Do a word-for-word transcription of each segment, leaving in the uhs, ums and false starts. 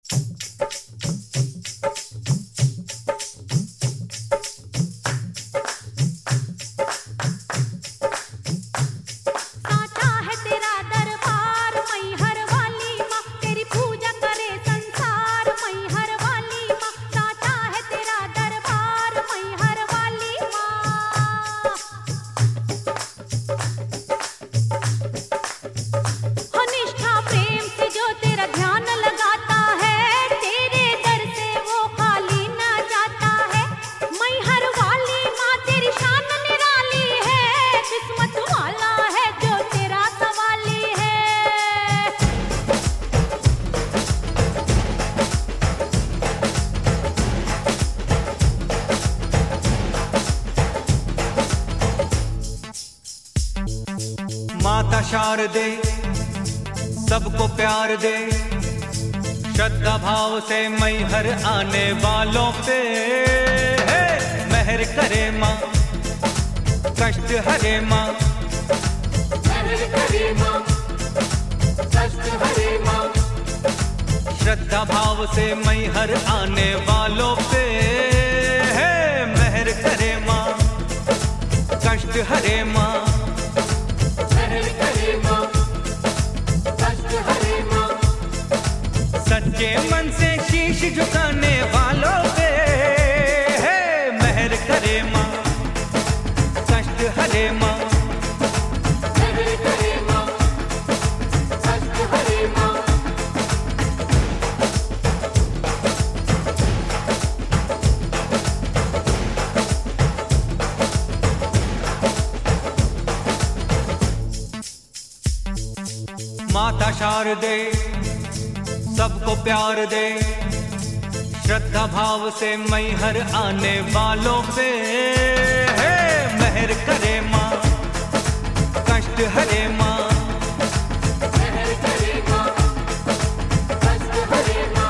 माता शारदे सबको प्यार दे, श्रद्धा भाव से मैहर आने वालों पे मेहर करे माँ, कष्ट हरे माँ, मेहर करे माँ, कष्ट हरे माँ। श्रद्धा भाव से मैहर आने वालों पे मेहर करे माँ, कष्ट हरे माँ, मेहर करे माँ, कष्ट हरे माँ। सच्चे मन से शीश झुकाने वालों पे मेहर करे माँ, कष्ट हरे माँ, मेहर करे माँ, कष्ट हरे माँ। माता शारदे सबको प्यार दे, श्रद्धा भाव से मैहर आने वालों पे मेहर करे माँ, कष्ट हरे माँ, मेहर करे माँ, कष्ट हरे माँ।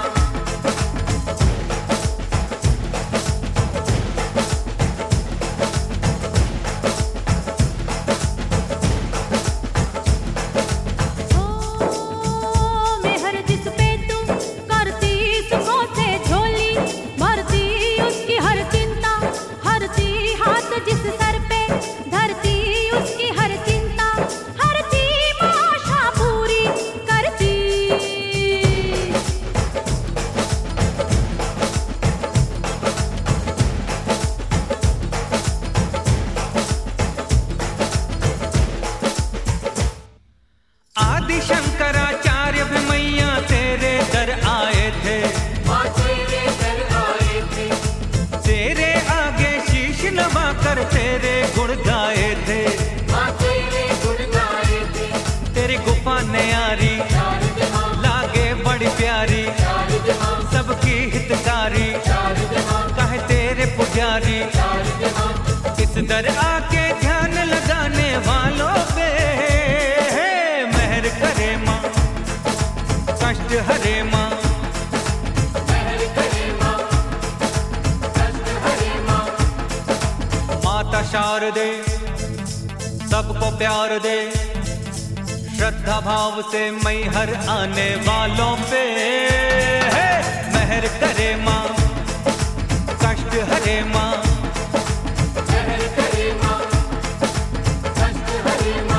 आदि शंकराचार्य भी मैया तेरे दर आए थे, माँ तेरे दर आए थे, तेरे आगे शीश नवा कर तेरे गुण गाए थे, माँ तेरे गुण गाए थे। तेरी गुफा न्यारी चार जहां, लागे बड़ी प्यारी, चार जहां, सबकी हितकारी चार जहां, कहे तेरे पुजारी। चार जहां। इस दर आके ध्यान लगाने वालों पे मेहर करे माँ, कष्ट हरे माँ, मेहर करे माँ, कष्ट हरे माँ। माता शारदे सबको प्यार दे, श्रद्धा भाव से मैहर आने वालों पे मेहर करे माँ, कष्ट हरे माँ, मेहर करे माँ, कष्ट हरे माँ।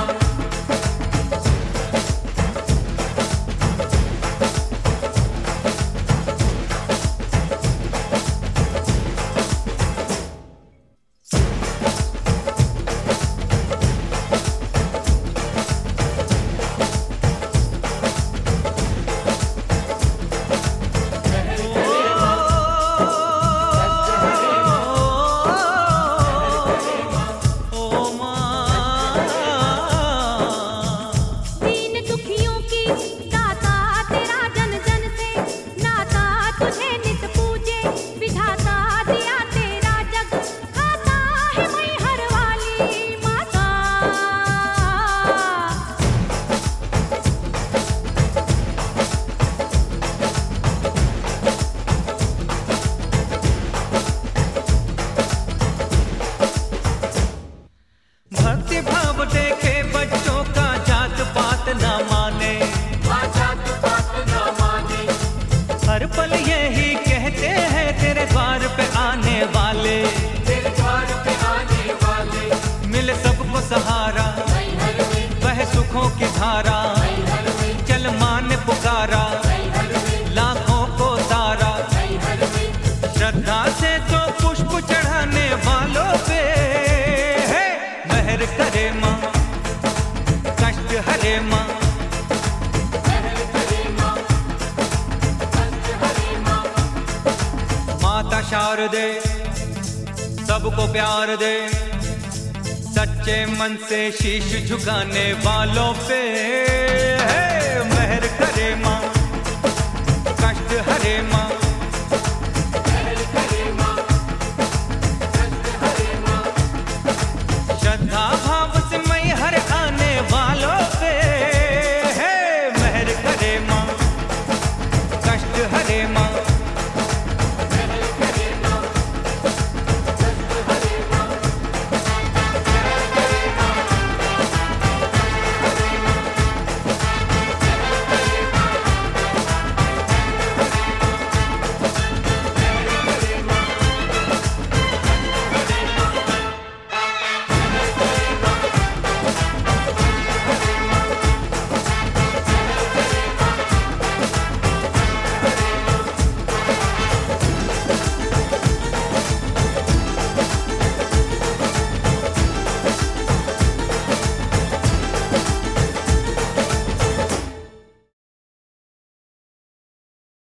शारदे सबको प्यार दे, सच्चे मन से शीश झुकाने वालों पे है मेहर करे माँ, कष्ट हरे माँ। मेहर करे माँ, कष्ट हरे माँ। श्रद्धा भाव से मैं हर आने वालों पे है मेहर करे माँ, कष्ट हरे माँ।